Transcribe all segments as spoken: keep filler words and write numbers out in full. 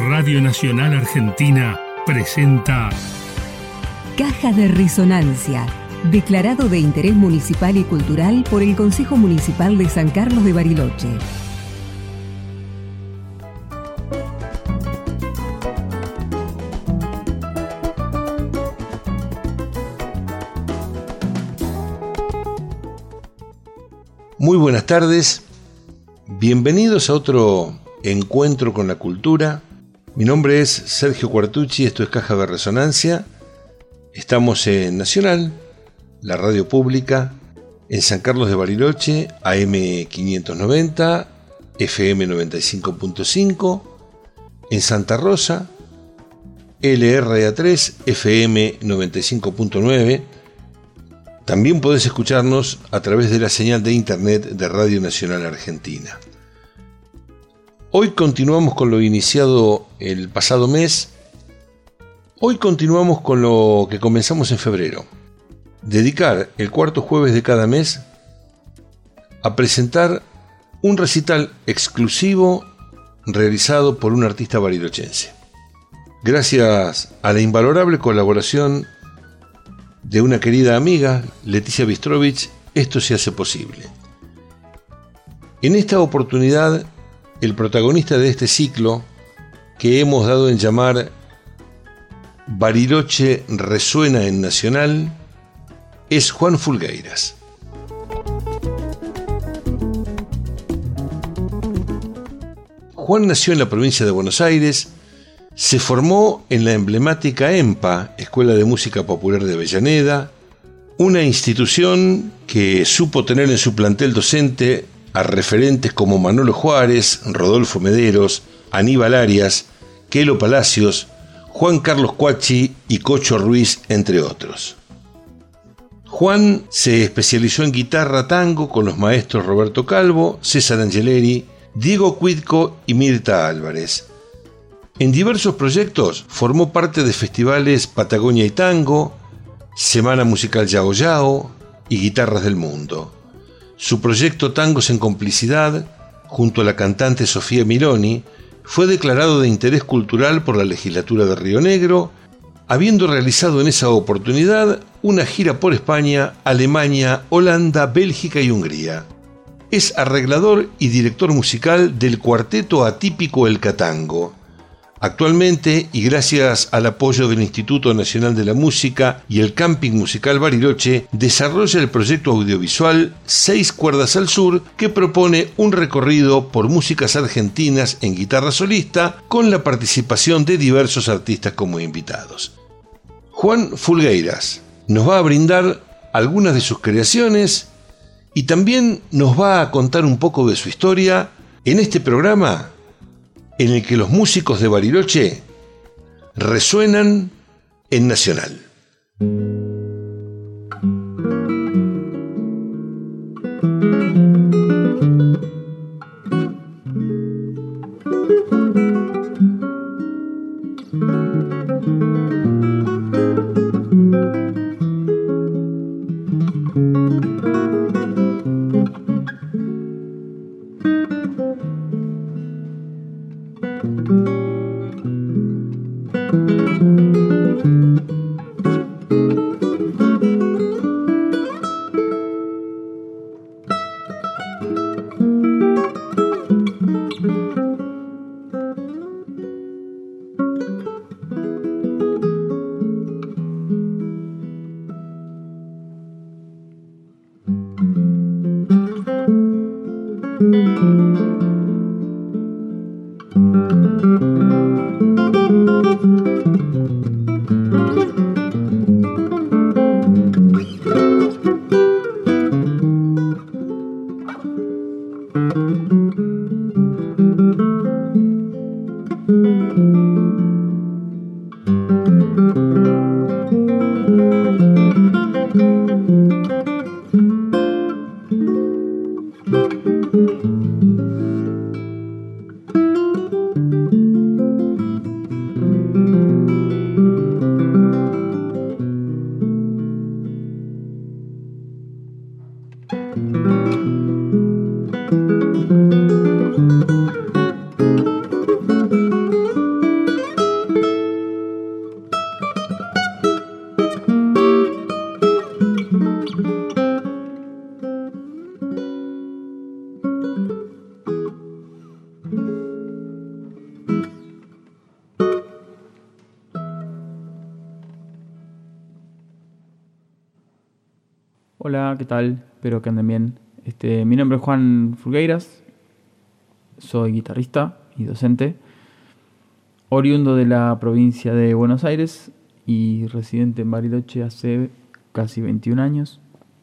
Radio Nacional Argentina presenta Caja de Resonancia, declarado de interés municipal y cultural por el Consejo Municipal de San Carlos de Bariloche. Muy buenas tardes, bienvenidos a otro encuentro con la cultura. Mi nombre es Sergio Cuartucci, esto es Caja de Resonancia. Estamos en Nacional, la radio pública, en San Carlos de Bariloche, A M quinientos noventa, F M noventa y cinco punto cinco, en Santa Rosa, L R A tres, F M noventa y cinco punto nueve. También podés escucharnos a través de la señal de internet de Radio Nacional Argentina. Hoy continuamos con lo iniciado el pasado mes. Hoy continuamos con lo que comenzamos en febrero. Dedicar el cuarto jueves de cada mes a presentar un recital exclusivo realizado por un artista barilochense. Gracias a la invalorable colaboración de una querida amiga, Leticia Bistrovich, esto se hace posible. En esta oportunidad, el protagonista de este ciclo, que hemos dado en llamar Bariloche Resuena en Nacional, es Juan Fulgueiras. Juan nació en la provincia de Buenos Aires. Se formó en la emblemática EMPA, Escuela de Música Popular de Avellaneda, una institución que supo tener en su plantel docente a referentes como Manolo Juárez, Rodolfo Mederos, Aníbal Arias, Quelo Palacios, Juan Carlos Cuachi y Cocho Ruiz, entre otros. Juan se especializó en guitarra tango con los maestros Roberto Calvo, César Angeleri, Diego Cuitco y Mirta Álvarez. En diversos proyectos formó parte de festivales Patagonia y Tango, Semana Musical Yao Yao y Guitarras del Mundo. Su proyecto Tangos en Complicidad, junto a la cantante Sofía Miloni, fue declarado de interés cultural por la legislatura de Río Negro, habiendo realizado en esa oportunidad una gira por España, Alemania, Holanda, Bélgica y Hungría. Es arreglador y director musical del cuarteto atípico El Catango. Actualmente, y gracias al apoyo del Instituto Nacional de la Música y el Camping Musical Bariloche, desarrolla el proyecto audiovisual Seis Cuerdas al Sur, que propone un recorrido por músicas argentinas en guitarra solista, con la participación de diversos artistas como invitados. Juan Fulgueiras nos va a brindar algunas de sus creaciones y también nos va a contar un poco de su historia en este programa en el que los músicos de Bariloche resuenan en Nacional. Hola, ¿qué tal? Espero que anden bien. Este, mi nombre es Juan Fulgueiras, soy guitarrista y docente, oriundo de la provincia de Buenos Aires y residente en Bariloche hace casi veintiún años.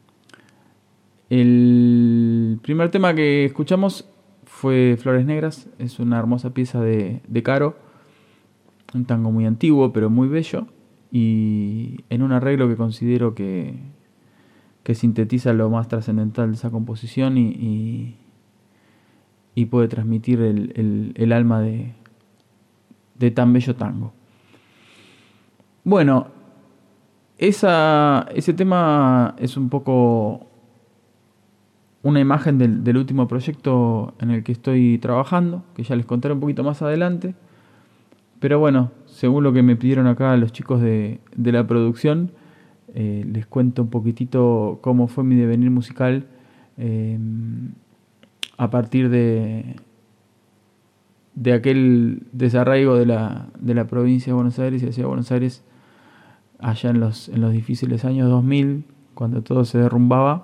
El primer tema que escuchamos fue Flores Negras, es una hermosa pieza de, de Caro, un tango muy antiguo pero muy bello y en un arreglo que considero que, que sintetiza lo más trascendental de esa composición y, y, y puede transmitir el, el, el alma de, de tan bello tango. Bueno, esa, ese tema es un poco una imagen del, del último proyecto en el que estoy trabajando, que ya les contaré un poquito más adelante. Pero bueno, según lo que me pidieron acá los chicos de, de la producción, eh, les cuento un poquitito cómo fue mi devenir musical eh, a partir de, de aquel desarraigo de la, de la provincia de Buenos Aires y hacia Buenos Aires allá en los, en los difíciles años dos mil, cuando todo se derrumbaba.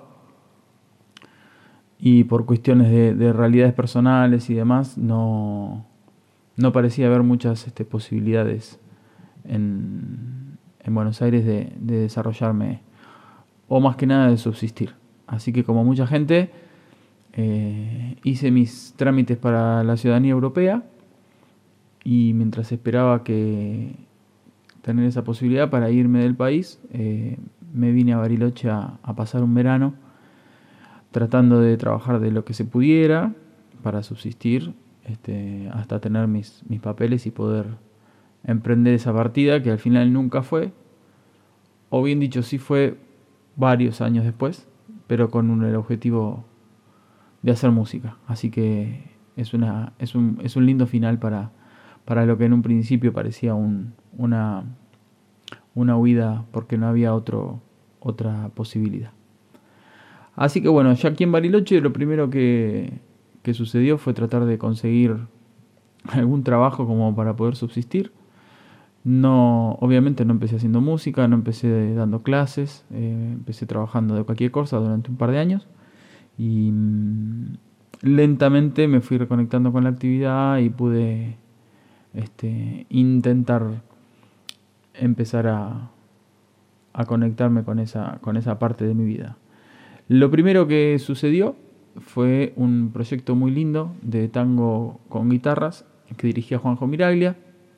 Y por cuestiones de, de realidades personales y demás, no, no parecía haber muchas este, posibilidades en, en Buenos Aires de, de desarrollarme, o más que nada de subsistir. Así que como mucha gente, eh, hice mis trámites para la ciudadanía europea y mientras esperaba que tener esa posibilidad para irme del país, eh, me vine a Bariloche a, a pasar un verano, tratando de trabajar de lo que se pudiera para subsistir, este, hasta tener mis, mis papeles y poder emprender esa partida que al final nunca fue, o bien dicho sí fue varios años después, pero con un, el objetivo de hacer música. Así que es, una, es, un, es un lindo final para, para lo que en un principio parecía un, una, una huida porque no había otro, otra posibilidad. Así que bueno, ya aquí en Bariloche lo primero que, que sucedió fue tratar de conseguir algún trabajo como para poder subsistir. No, obviamente no empecé haciendo música, no empecé dando clases, eh, empecé trabajando de cualquier cosa durante un par de años y mmm, lentamente me fui reconectando con la actividad y pude este, intentar empezar a, a conectarme con esa, con esa parte de mi vida. Lo primero que sucedió fue un proyecto muy lindo de tango con guitarras que dirigía Juanjo Miraglia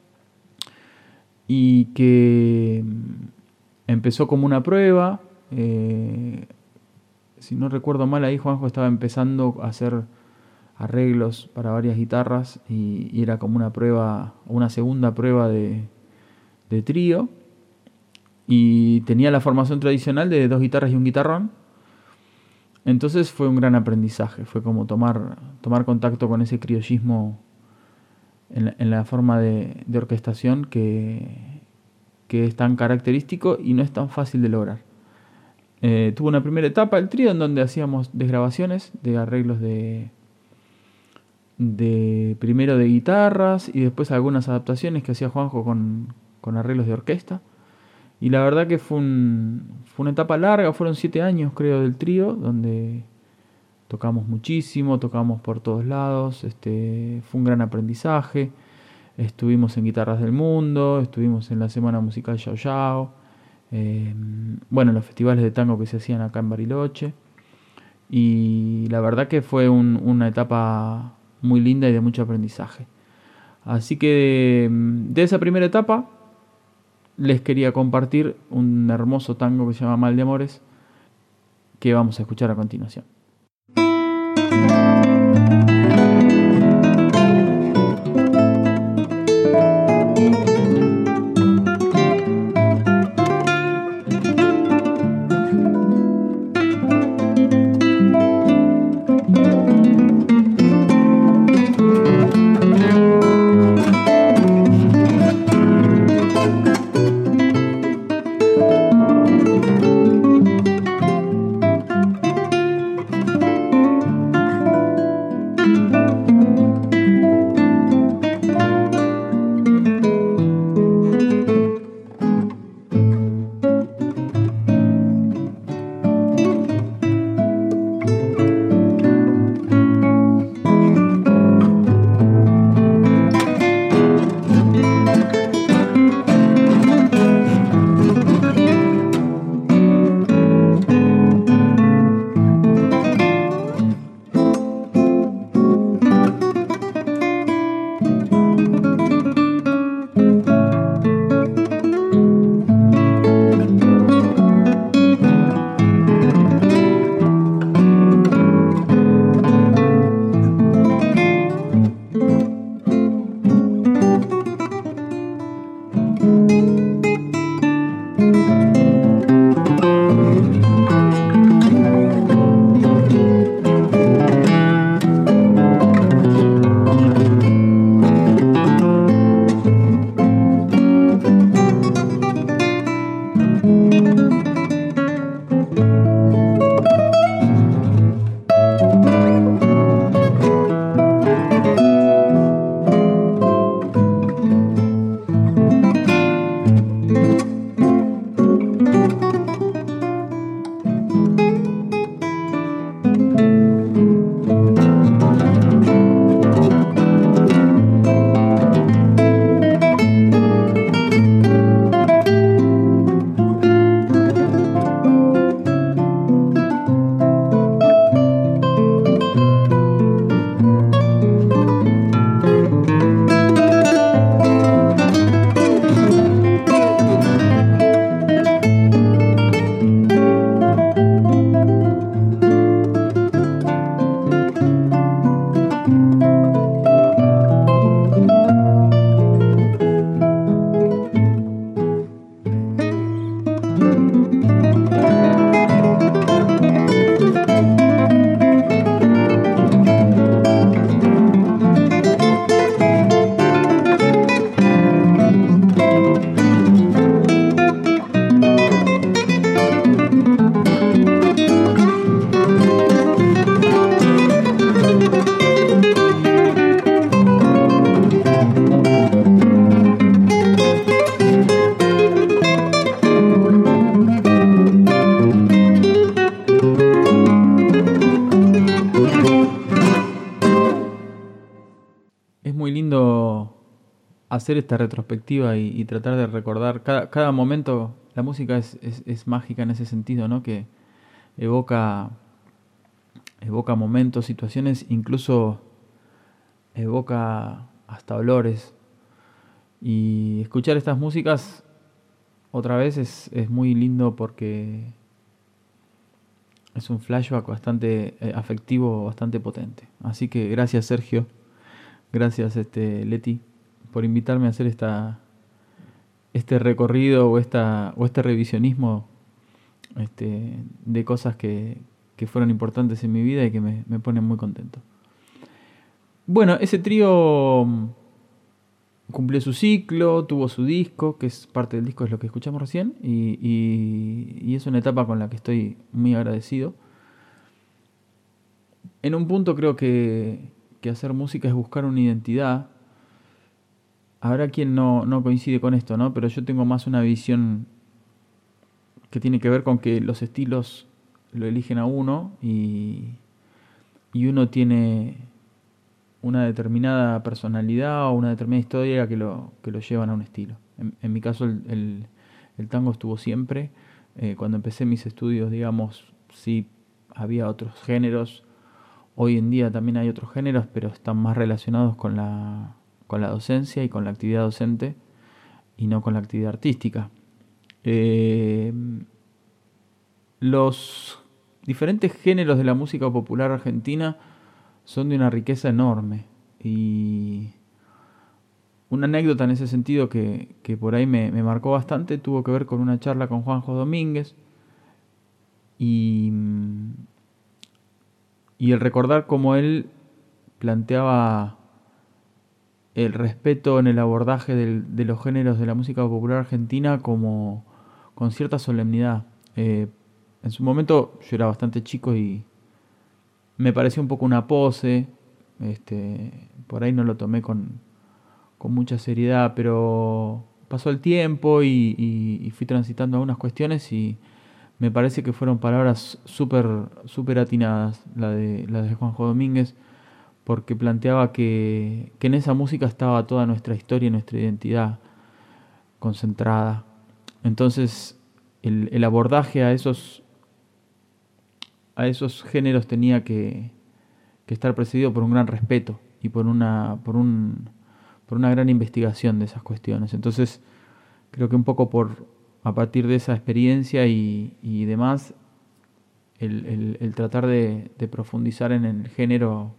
y que empezó como una prueba. Eh, si no recuerdo mal, ahí Juanjo estaba empezando a hacer arreglos para varias guitarras y, y era como una prueba, una segunda prueba de, de trío, y tenía la formación tradicional de dos guitarras y un guitarrón. Entonces fue un gran aprendizaje, fue como tomar, tomar contacto con ese criollismo en la, en la forma de, de orquestación que, que es tan característico y no es tan fácil de lograr. Eh, tuvo una primera etapa el trío en donde hacíamos desgrabaciones de arreglos de, de primero de guitarras y después algunas adaptaciones que hacía Juanjo con, con arreglos de orquesta. Y la verdad que fue, un, fue una etapa larga, fueron siete años creo del trío, donde tocamos muchísimo, tocamos por todos lados, este, fue un gran aprendizaje. Estuvimos en Guitarras del Mundo, estuvimos en la Semana Musical Yao Yao, eh, bueno, en los festivales de tango que se hacían acá en Bariloche. Y la verdad que fue un, una etapa muy linda y de mucho aprendizaje. Así que de, de esa primera etapa les quería compartir un hermoso tango que se llama Mal de Amores, que vamos a escuchar a continuación. es muy lindo hacer esta retrospectiva y, y tratar de recordar cada, cada momento. La música es, es, es mágica en ese sentido, ¿no? Que evoca, evoca momentos, situaciones, incluso evoca hasta olores. Y escuchar estas músicas otra vez es, es muy lindo porque es un flashback bastante eh, afectivo, bastante potente. Así que gracias, Sergio. Gracias, este, Leti, por invitarme a hacer esta, este recorrido o, esta, o este revisionismo este, de cosas que, que fueron importantes en mi vida y que me, me ponen muy contento. Bueno, ese trío cumplió su ciclo, tuvo su disco, que es parte del disco, es lo que escuchamos recién, y, y, y es una etapa con la que estoy muy agradecido. En un punto creo que, que hacer música es buscar una identidad. Habrá quien no, no coincide con esto, ¿no? Pero yo tengo más una visión que tiene que ver con que los estilos lo eligen a uno y, y uno tiene una determinada personalidad o una determinada historia que lo, que lo llevan a un estilo. En, en mi caso el, el, el tango estuvo siempre. Eh, cuando empecé mis estudios, digamos, sí había otros géneros. Hoy en día también hay otros géneros, pero están más relacionados con la, con la docencia y con la actividad docente y no con la actividad artística. Eh, los diferentes géneros de la música popular argentina son de una riqueza enorme. Y una anécdota en ese sentido que, que por ahí me, me marcó bastante tuvo que ver con una charla con Juanjo Domínguez y, y el recordar cómo él planteaba el respeto en el abordaje del, de los géneros de la música popular argentina como con cierta solemnidad. Eh, en su momento yo era bastante chico y me pareció un poco una pose, este, por ahí no lo tomé con, con mucha seriedad, pero pasó el tiempo y, y, y fui transitando algunas cuestiones y me parece que fueron palabras súper súper atinadas, la de, la de Juanjo Domínguez, porque planteaba que, que en esa música estaba toda nuestra historia y nuestra identidad concentrada. Entonces el, el abordaje a esos a esos géneros tenía que, que estar precedido por un gran respeto y por una, por un, por una gran investigación de esas cuestiones. Entonces, creo que un poco por a partir de esa experiencia y, y demás, el, el, el tratar de, de profundizar en el género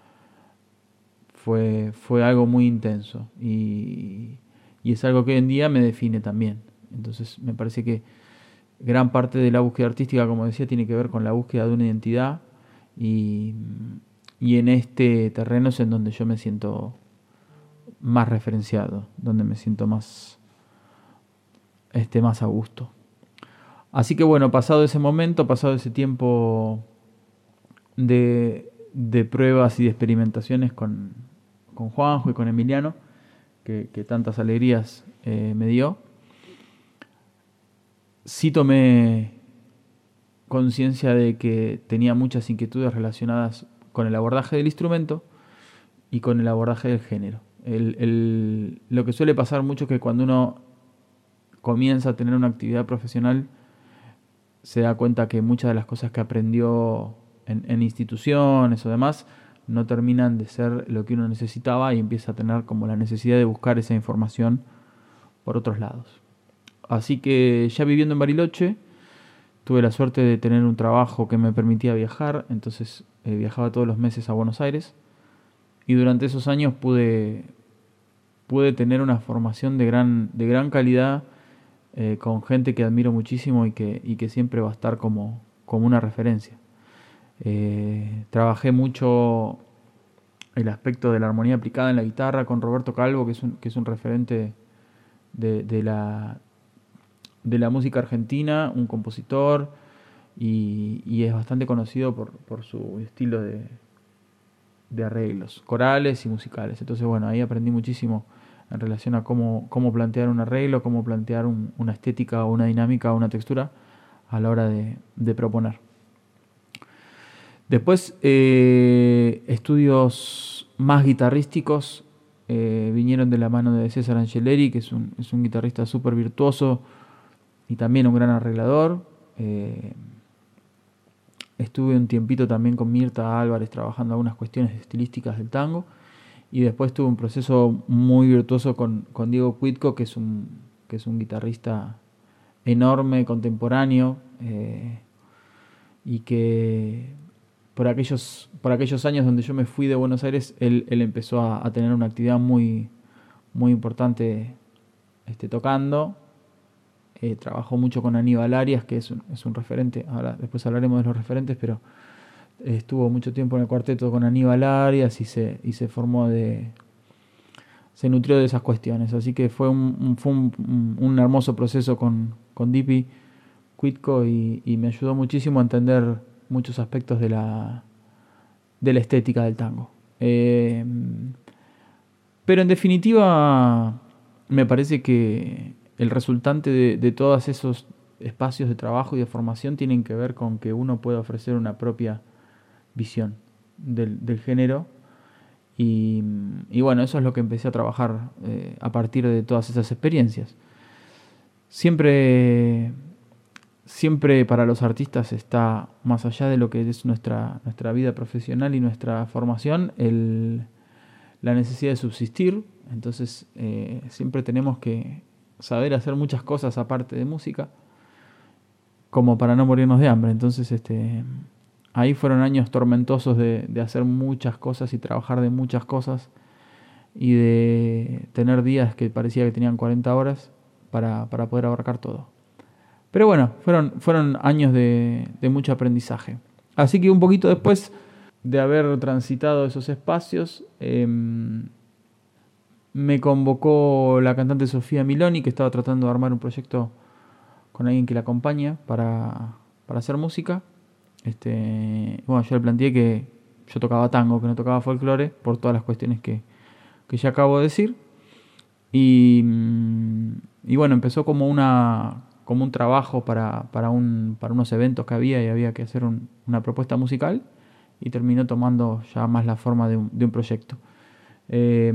fue, fue algo muy intenso y, y es algo que hoy en día me define también. Entonces, me parece que gran parte de la búsqueda artística, como decía, tiene que ver con la búsqueda de una identidad y, y en este terreno es en donde yo me siento más referenciado, donde me siento más, este, más a gusto. Así que bueno, pasado ese momento, pasado ese tiempo de, de pruebas y de experimentaciones con, con Juanjo y con Emiliano, que, que tantas alegrías eh, me dio, sí tomé conciencia de que tenía muchas inquietudes relacionadas con el abordaje del instrumento y con el abordaje del género. El, el, lo que suele pasar mucho es que cuando uno comienza a tener una actividad profesional se da cuenta que muchas de las cosas que aprendió en, en instituciones o demás no terminan de ser lo que uno necesitaba y empieza a tener como la necesidad de buscar esa información por otros lados. Así que ya viviendo en Bariloche, tuve la suerte de tener un trabajo que me permitía viajar, entonces eh, viajaba todos los meses a Buenos Aires y durante esos años pude, pude tener una formación de gran, de gran calidad eh, con gente que admiro muchísimo y que, y que siempre va a estar como, como una referencia. Eh, trabajé mucho el aspecto de la armonía aplicada en la guitarra con Roberto Calvo, que es un, que es un referente de, de la... de la música argentina, un compositor y, y es bastante conocido por, por su estilo de, de arreglos corales y musicales. Entonces bueno, ahí aprendí muchísimo en relación a cómo, cómo plantear un arreglo, cómo plantear un, una estética o una dinámica o una textura a la hora de, de proponer. Después eh, estudios más guitarrísticos eh, vinieron de la mano de César Angeleri, que es un, es un guitarrista súper virtuoso y también un gran arreglador. Eh, estuve un tiempito también con Mirta Álvarez trabajando algunas cuestiones estilísticas del tango. Y después tuve un proceso muy virtuoso con, con Diego Cuitco, que es un, que es un guitarrista enorme, contemporáneo, eh, y que por aquellos, por aquellos años donde yo me fui de Buenos Aires, él, él empezó a, a tener una actividad muy, muy importante este, tocando. Eh, trabajó mucho con Aníbal Arias, que es un, es un referente. Ahora después hablaremos de los referentes, pero estuvo mucho tiempo en el cuarteto con Aníbal Arias y se, y se formó de... se nutrió de esas cuestiones. Así que fue un, un, fue un, un hermoso proceso con, con Dipi Cuitco y, y me ayudó muchísimo a entender muchos aspectos de la, de la estética del tango. Eh, pero en definitiva me parece que el resultante de, de todos esos espacios de trabajo y de formación tienen que ver con que uno pueda ofrecer una propia visión del, del género y, y bueno, eso es lo que empecé a trabajar eh, a partir de todas esas experiencias. Siempre, siempre para los artistas está, más allá de lo que es nuestra, nuestra vida profesional y nuestra formación, el, la necesidad de subsistir. Entonces eh, siempre tenemos que saber hacer muchas cosas aparte de música, como para no morirnos de hambre. Entonces este ahí fueron años tormentosos de, de hacer muchas cosas y trabajar de muchas cosas y de tener días que parecía que tenían cuarenta horas para, para poder abarcar todo. Pero bueno, fueron, fueron años de, de mucho aprendizaje. Así que un poquito después de haber transitado esos espacios, eh, me convocó la cantante Sofía Miloni, que estaba tratando de armar un proyecto con alguien que la acompaña para, para hacer música. Este, bueno, yo le planteé que yo tocaba tango, que no tocaba folclore, por todas las cuestiones que, que ya acabo de decir. Y, y bueno, empezó como una como un trabajo para, para, un, para unos eventos que había y había que hacer un, una propuesta musical y terminó tomando ya más la forma de un, de un proyecto. Eh,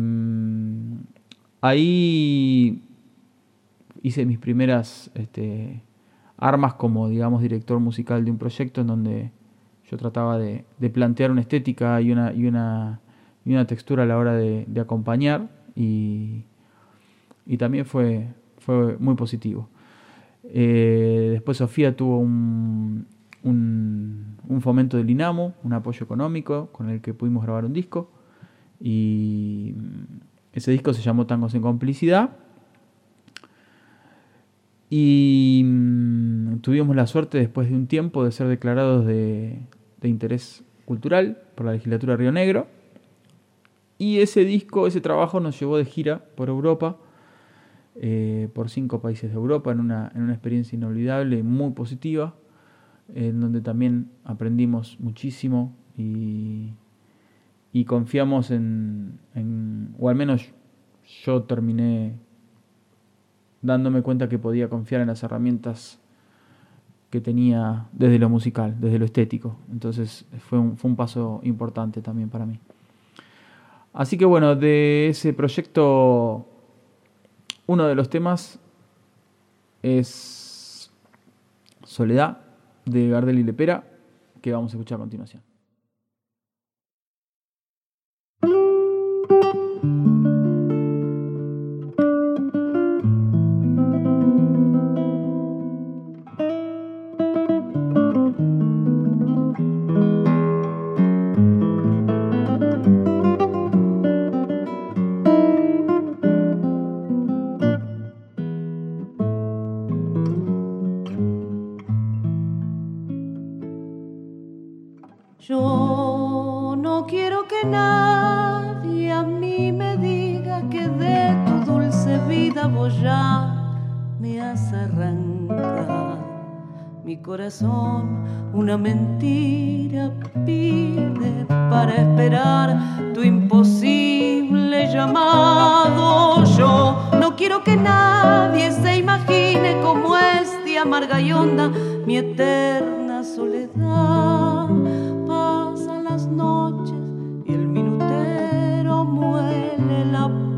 ahí hice mis primeras... Este, armas como, digamos, director musical de un proyecto en donde yo trataba de, de plantear una estética y una, y una, y una textura a la hora de, de acompañar y, y también fue, fue muy positivo. Eh, después Sofía tuvo un, un, un fomento del INAMU, un apoyo económico con el que pudimos grabar un disco y ese disco se llamó Tangos en Complicidad. Y mmm, tuvimos la suerte después de un tiempo de ser declarados de, de interés cultural por la legislatura de Río Negro. Y ese disco, ese trabajo nos llevó de gira por Europa, eh, por cinco países de Europa, en una, en una experiencia inolvidable y muy positiva, en donde también aprendimos muchísimo y, y confiamos en, en, o al menos yo terminé dándome cuenta que podía confiar en las herramientas que tenía desde lo musical, desde lo estético. Entonces fue un, fue un paso importante también para mí. Así que bueno, de ese proyecto, uno de los temas es Soledad, de Gardel y Lepera, que vamos a escuchar a continuación. Yo no quiero que nadie a mí me diga que de tu dulce vida vos ya me has arrancado. Mi corazón una mentira pide para esperar tu imposible llamado. Yo no quiero que nadie se imagine cómo es de amarga y honda mi eterna soledad. Pasan las noches y el minutero muele la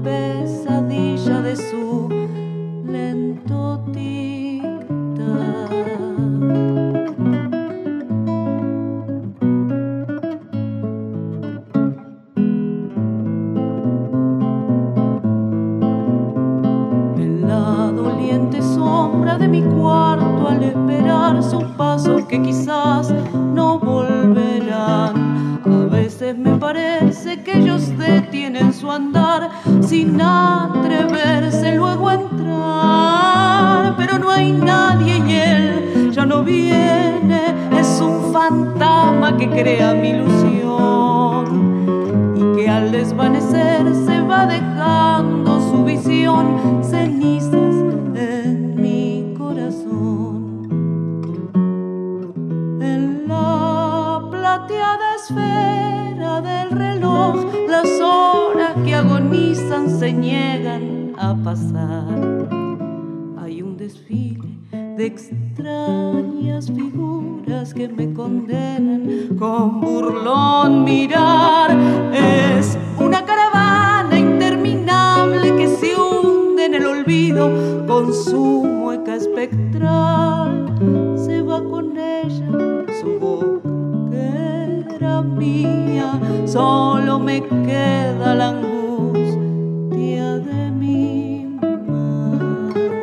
mi cuarto al esperar sus pasos que quizás no volverán. A veces me parece que ellos detienen su andar sin atreverse luego a entrar, pero no hay nadie y él ya no viene, es un fantasma que crea mi ilusión y que al desvanecer se va dejando su visión, cenizas en mi corazón. En la plateada esfera del reloj, las horas que agonizan se niegan a pasar. Hay un desfile de extrañas figuras que me condenan con burlón mirar. Es una caravana interminable que se hunde en el olvido con su mueca espectral. Se va con ella su boca que era mía, solo me queda la angustia de mi mar.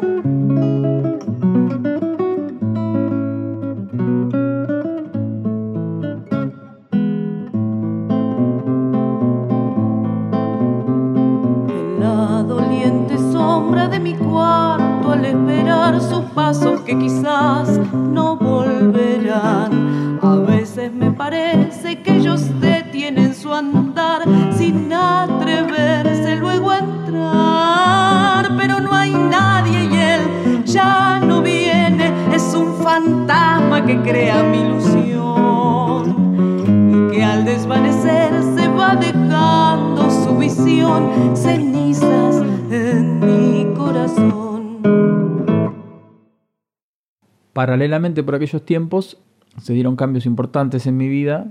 En la doliente sombra de mi cuarto al esperar sus pasos que quizás no volverán, a veces me parece que ellos detienen su andar sin atreverse luego a entrar, pero no hay nadie y él ya no viene, es un fantasma que crea mi ilusión y que al desvanecer se va dejando su visión, cenizas en mi corazón. Paralelamente, por aquellos tiempos se dieron cambios importantes en mi vida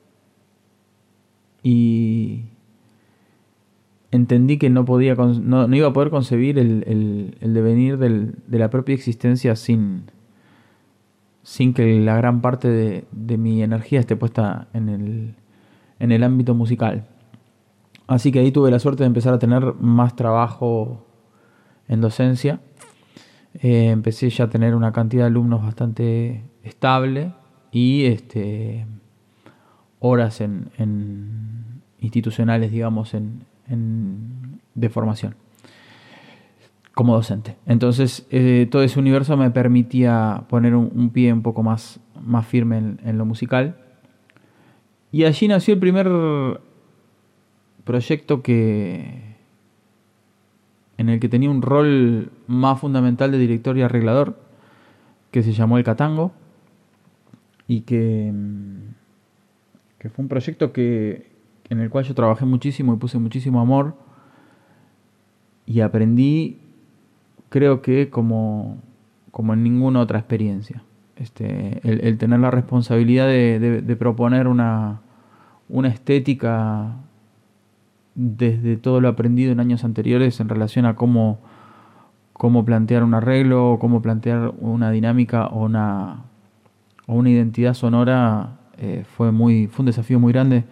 y entendí que no podía, no, no iba a poder concebir el, el, el devenir del, de la propia existencia sin, sin que la gran parte de, de mi energía esté puesta en el, en el ámbito musical. Así que ahí tuve la suerte de empezar a tener más trabajo en docencia. Eh, empecé ya a tener una cantidad de alumnos bastante estable y este, horas en, en institucionales, digamos, en, en, de formación como docente. Entonces, eh, todo ese universo me permitía poner un, un pie un poco más, más firme en, en lo musical. Y allí nació el primer proyecto que... en el que tenía un rol más fundamental de director y arreglador, que se llamó El Catango, y que, que fue un proyecto que, en el cual yo trabajé muchísimo y puse muchísimo amor, y aprendí, creo que como, como en ninguna otra experiencia. Este, el, el tener la responsabilidad de, de, de proponer una, una estética desde todo lo aprendido en años anteriores en relación a cómo, cómo plantear un arreglo, cómo plantear una dinámica o una, o una identidad sonora, eh, fue, muy, fue un desafío muy grande.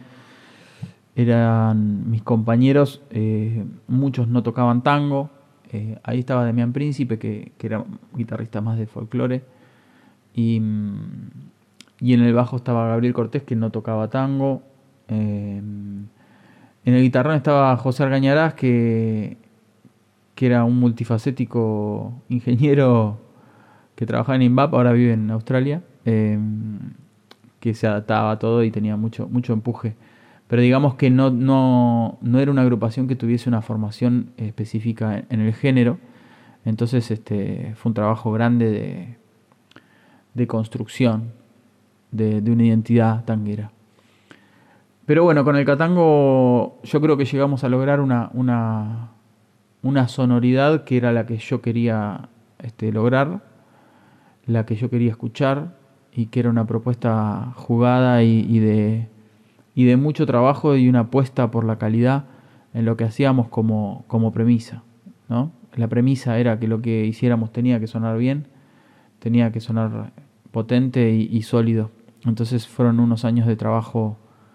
Eran mis compañeros, eh, muchos no tocaban tango. Eh, ahí estaba Damián Príncipe, que, que era guitarrista más de folclore. Y, y en el bajo estaba Gabriel Cortés, que no tocaba tango. Eh, En el guitarrón estaba José Argañarás, que, que era un multifacético ingeniero que trabajaba en INVAP, ahora vive en Australia, eh, que se adaptaba a todo y tenía mucho, mucho empuje. Pero digamos que no, no, no era una agrupación que tuviese una formación específica en, en el género. Entonces este, fue un trabajo grande de, de construcción de, de una identidad tanguera. Pero bueno, con el Catango yo creo que llegamos a lograr una, una, una sonoridad que era la que yo quería este, lograr, la que yo quería escuchar, y que era una propuesta jugada y, y, de, y de mucho trabajo y una apuesta por la calidad en lo que hacíamos como, como premisa, ¿no? La premisa era que lo que hiciéramos tenía que sonar bien, tenía que sonar potente y, y sólido. Entonces fueron unos años de trabajo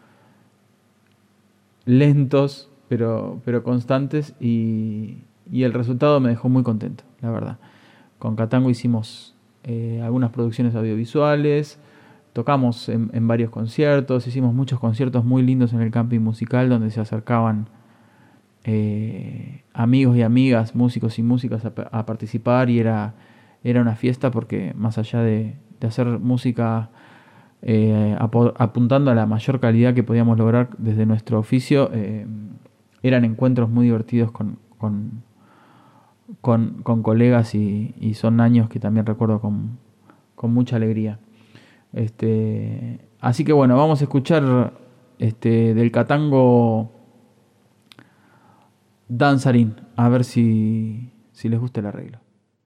lentos, pero, pero constantes, y, y el resultado me dejó muy contento, la verdad. con Catango hicimos eh, algunas producciones audiovisuales, tocamos en, en varios conciertos, hicimos muchos conciertos muy lindos en el camping musical donde se acercaban eh, amigos y amigas, músicos y músicas a, a participar, y era, era una fiesta porque más allá de, de hacer música eh, ap- apuntando a la mayor calidad que podíamos lograr desde nuestro oficio, eh, eran encuentros muy divertidos con, con, con, con colegas y, y son años que también recuerdo con, con mucha alegría. Este, así que bueno, vamos a escuchar este, del Catango Danzarín, a ver si, si les gusta el arreglo.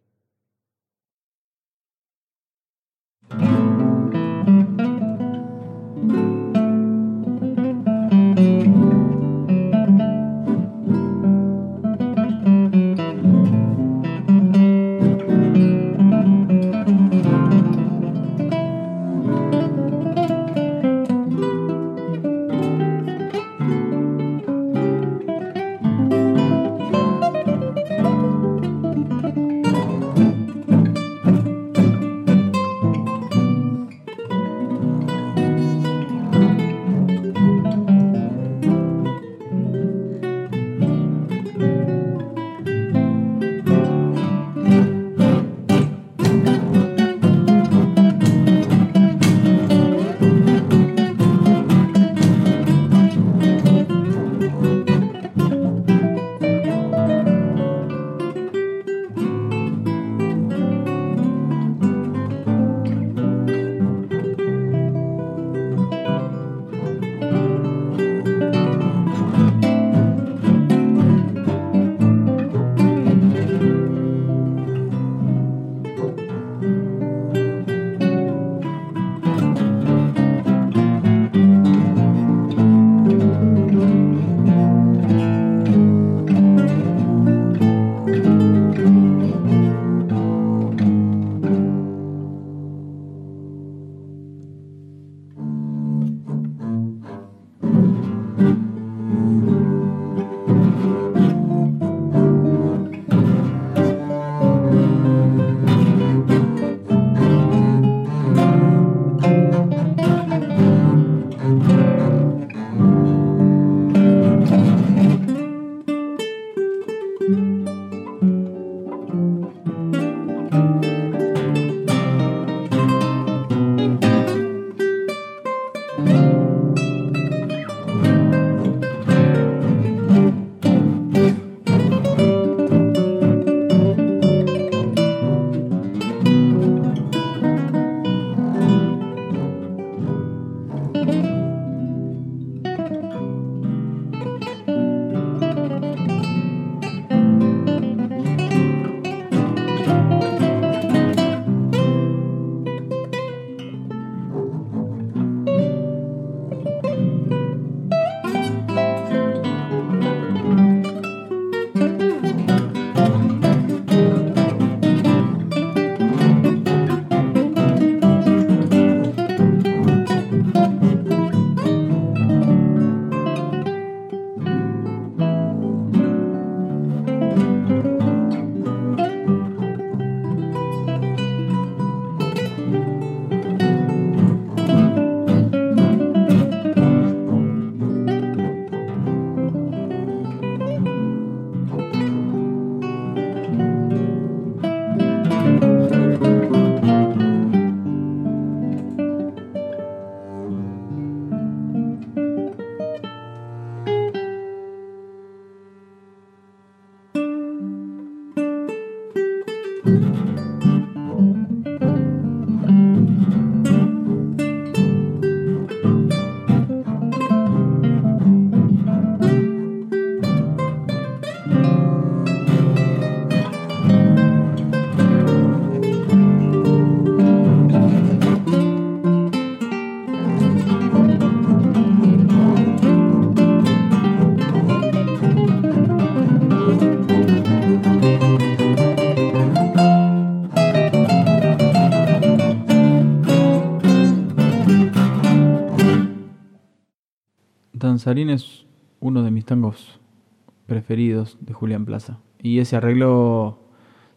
Danzarín es uno de mis tangos preferidos de Julián Plaza. Y ese arreglo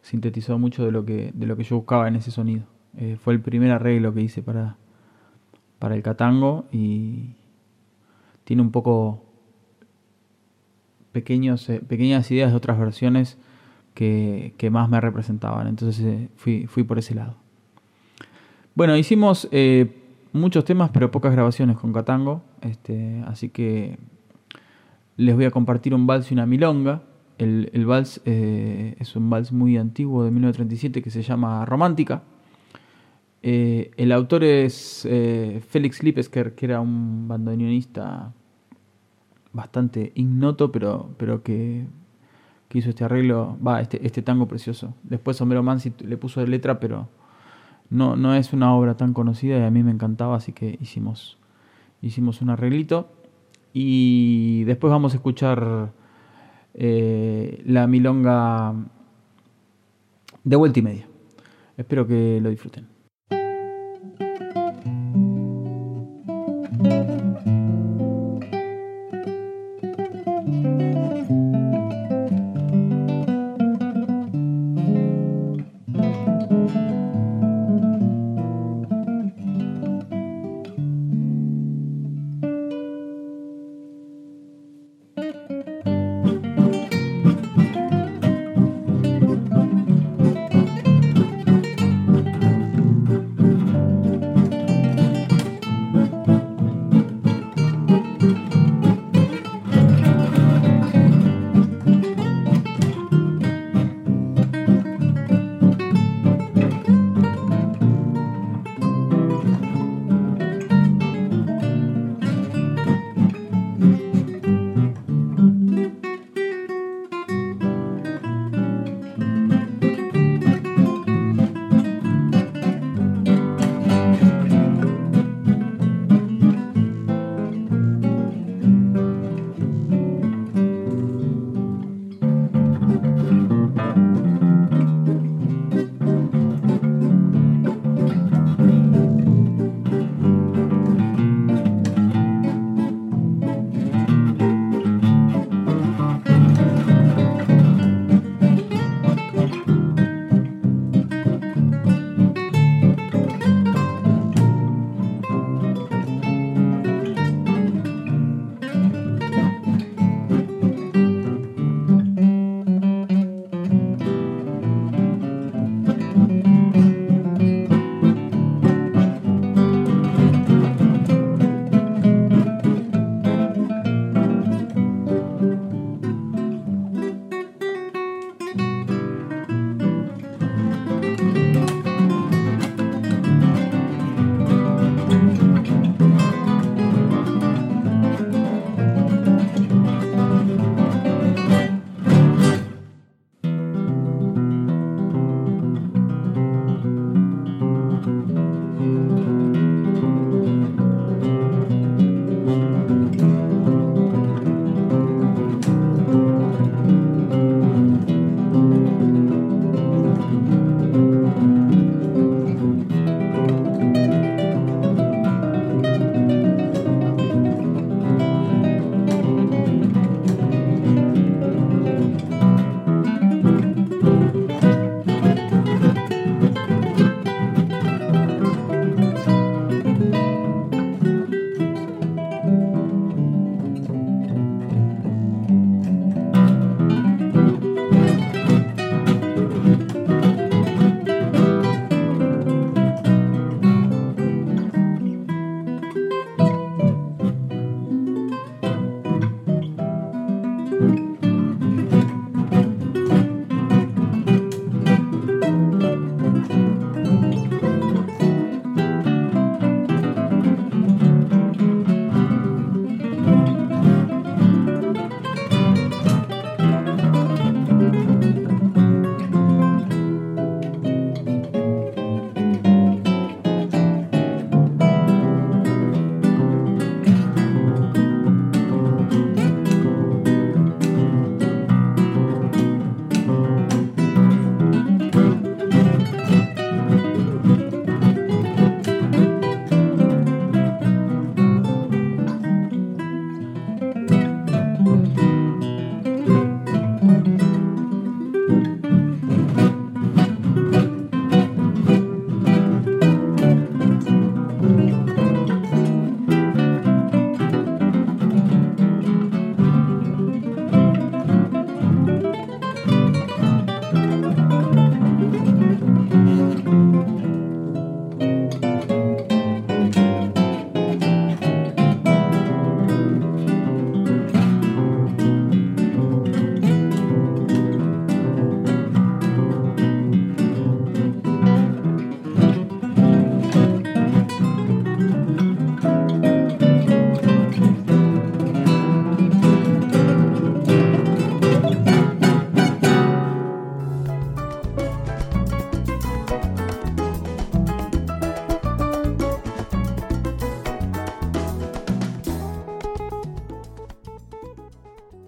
sintetizó mucho de lo que, de lo que yo buscaba en ese sonido. Eh, fue el primer arreglo que hice para, para el Catango y tiene un poco pequeños, eh, pequeñas ideas de otras versiones que, que más me representaban. Entonces eh, fui, fui por ese lado. Bueno, hicimos eh, muchos temas, pero pocas grabaciones con Catango. Este, así que les voy a compartir un vals y una milonga. El, el vals eh, es un vals muy antiguo de mil novecientos treinta y siete que se llama Romántica. Eh, el autor es eh, Félix Lipesker, que era un bandoneonista bastante ignoto, pero, pero que, que hizo este arreglo, va, este, este tango precioso. Después Homero Mansi le puso de letra, pero no, no es una obra tan conocida y a mí me encantaba, así que hicimos, hicimos un arreglito. Y después vamos a escuchar eh, la milonga de vuelta y media. Espero que lo disfruten.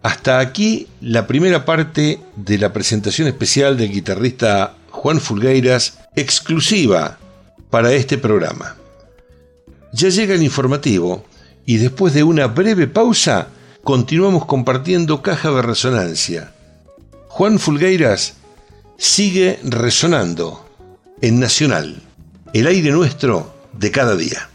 Hasta aquí la primera parte de la presentación especial del guitarrista Juan Fulgueiras, exclusiva para este programa. Ya llega el informativo y después de una breve pausa continuamos compartiendo Caja de Resonancia. Juan Fulgueiras sigue resonando en Nacional, el aire nuestro de cada día.